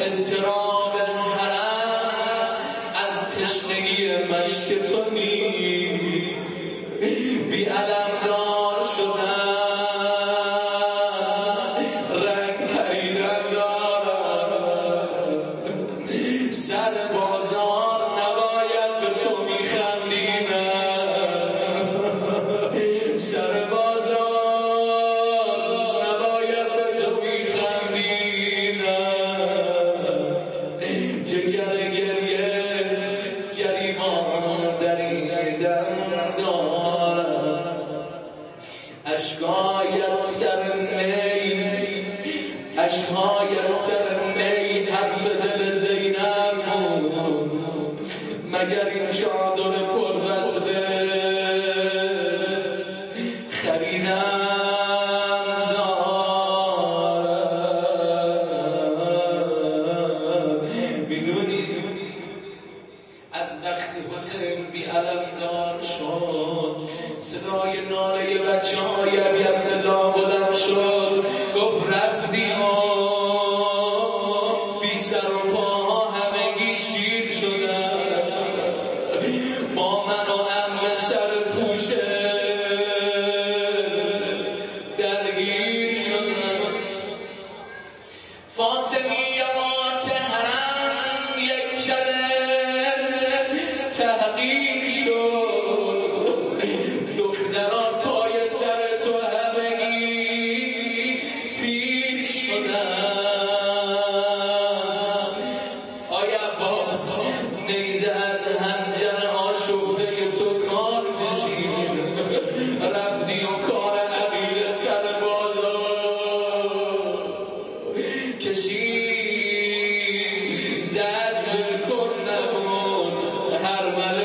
اضطراب حرم از تشنگی مشک تو بی علم دار شدن، رنگ پریدن دارد، سر بازار نباید به تو میخندیدن، سر بازار نباید به تو میخندیدن، جگر گریه گریبان دریدن دارد، اشکایت سر می، اشکایت سر می حرف دل زینب بود، مگر این چادر پر وصله خریدن دارد. میدونی از وقتی حسین بی علم دار شد، صدای ناله بچه های علی عبدالله بلند شد، گفت رفتی بی سر و پاها همگی شیر شدن، با من و عمه سر پوشه درگیر شدن. فاطمیات حرم یک شب تحقیر شد، دختران پای سر تو همگی پیر شدن. آیا عباس نیزه از حنجر آشفته تو کار کشید، رفتی و کار عقیل سر بازار کشید، زد بالکل نبود هر مله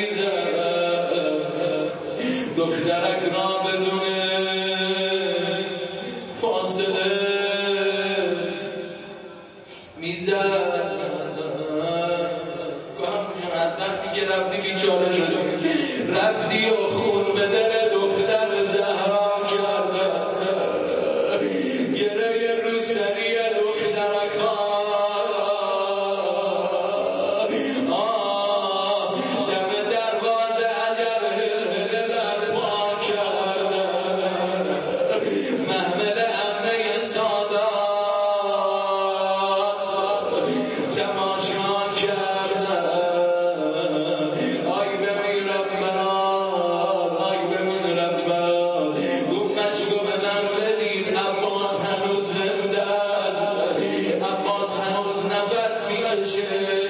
میزد، دخترک را بدون فاصله میزد. از وقتی که رفتی بیچاره شدی، رفتی و خون به دل دختر زهرا کرد، گره روسری دخترک دم دروازه اجل برپا کرد، محمل عمه سادات تماشا کردن. آی بمیرم برام، آی بمیرم برام، گمش رو به من بدید، عباس هنوز زنده است، عباس هنوز نفس میکشه.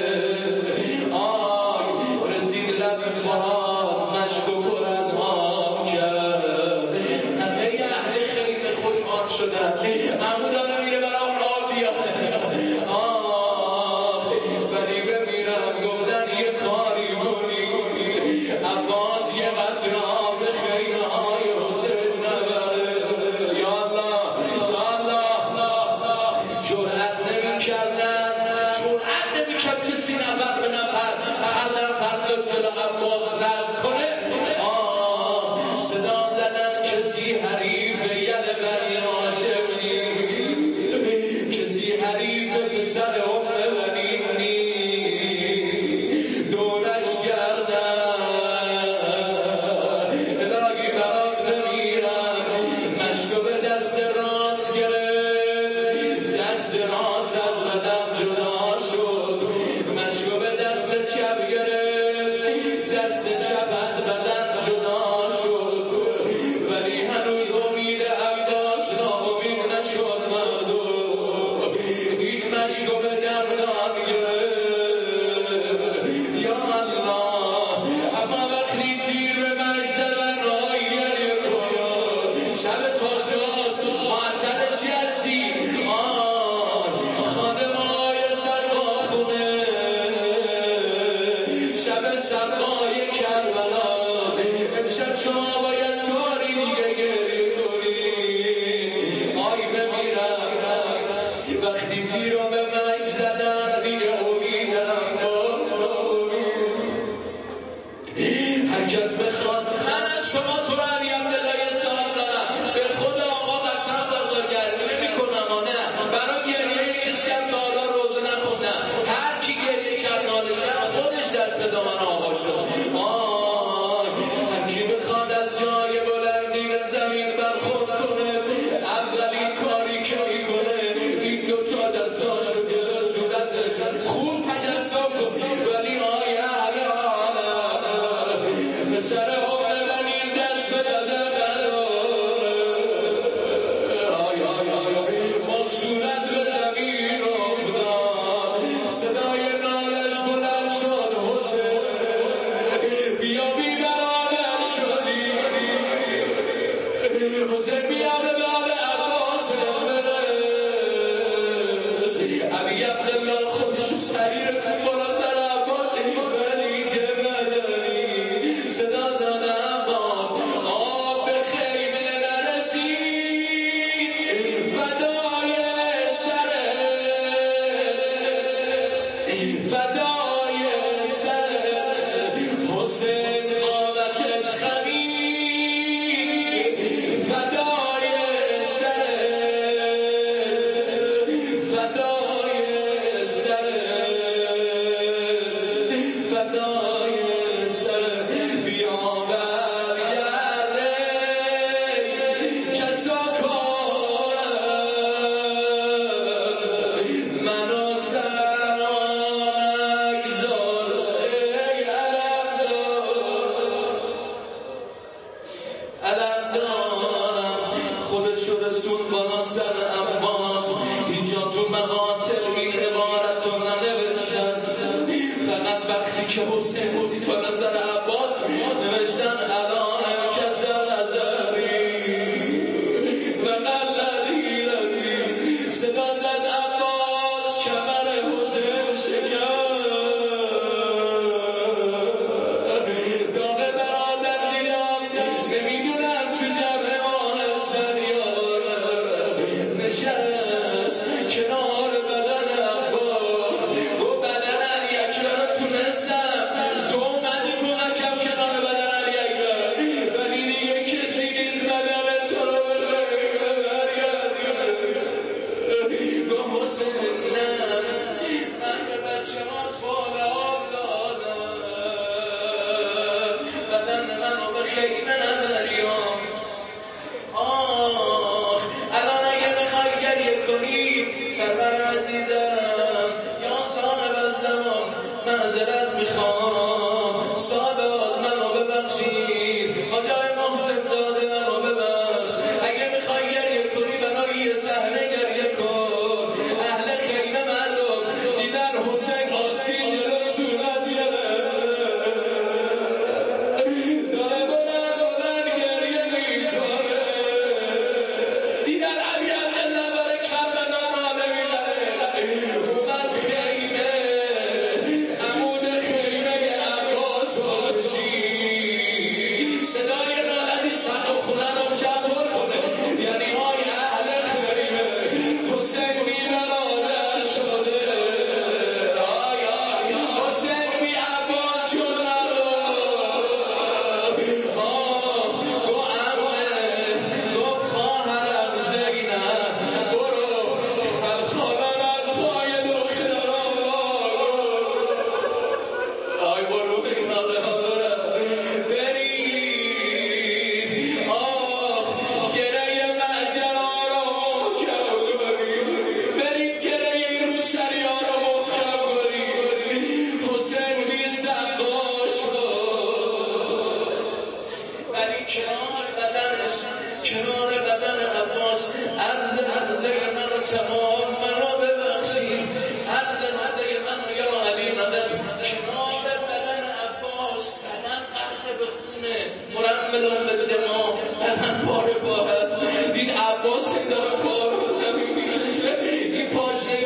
آی رسید لب خواب، مشکو پر از آب کرد، همه اهل خیمه خوشحال شدن، عمو داره میره برام آب بیاره. ولی بمیرم گفتن یه کاری کنی، عباس یه قطره آب به خیمه های حسین نبره. یا الله یا الله، جرأت نمی کردن فدای سر حسین قامتش خمید فدای سر بیاور یاره کسا کارم منو تنها نگذار ای علم دارم خودشو رسول با حسن عباس اینجا تو مقاتل این عبارت رو ننوشتن فقط وقتی که حسین با نظر عباد نوشتن الان کسر نظری و قلدی لدی صدا زد عباس کمر حسین شکر داغ برادر دیدم نمیدونم تو جمع ما هستن یارم نشست کنار بدن عباس و بدن یک رو تونستم تو اومدی کمکم کنار بدن یک ولی دیگه کسی نیز بدن تو رو گفت حسین من به بچه ها توال آب دادم بدن منو به خیمه نبریم الان اگه میخوای گریه کنی سرور عزیزم یا صاحب الزمان معذرت میخوام سادات منو ببخشید خدای محسن داده منو ببخش اگه میخوای گریه کنی برای یه صحنه گریه کن اهل خیمه مردم دیدن حسین آستین جلو صورت میاره داره بلند گریه میکنه دیدن علی عبدالله داره کربلا ناله میزنه اومد خیمه عمود خیمه عباس رو کشید صدای نالتی صد و خونه رو شبر کنه یعنی های اهل خیمه حسین بی‌برادر شده حسین بی عباس شده گو عمه گو خواهرم زینب برو خلخالان از پای دختران برو این ناله ها برید گره مجرا رو محکم کنید برید گره این روسری ها رو محکم کنید حسین بی سقا شد ولی کنار بدن عباس عرضه منو تمام منو ببخشید عرضه منو یا علی مدد کنار بدن عباس بدن قرخه به خونه مرملون به دما بدن پاره پارت دید عباس این داشت پاره زمین میکشه این پاشنه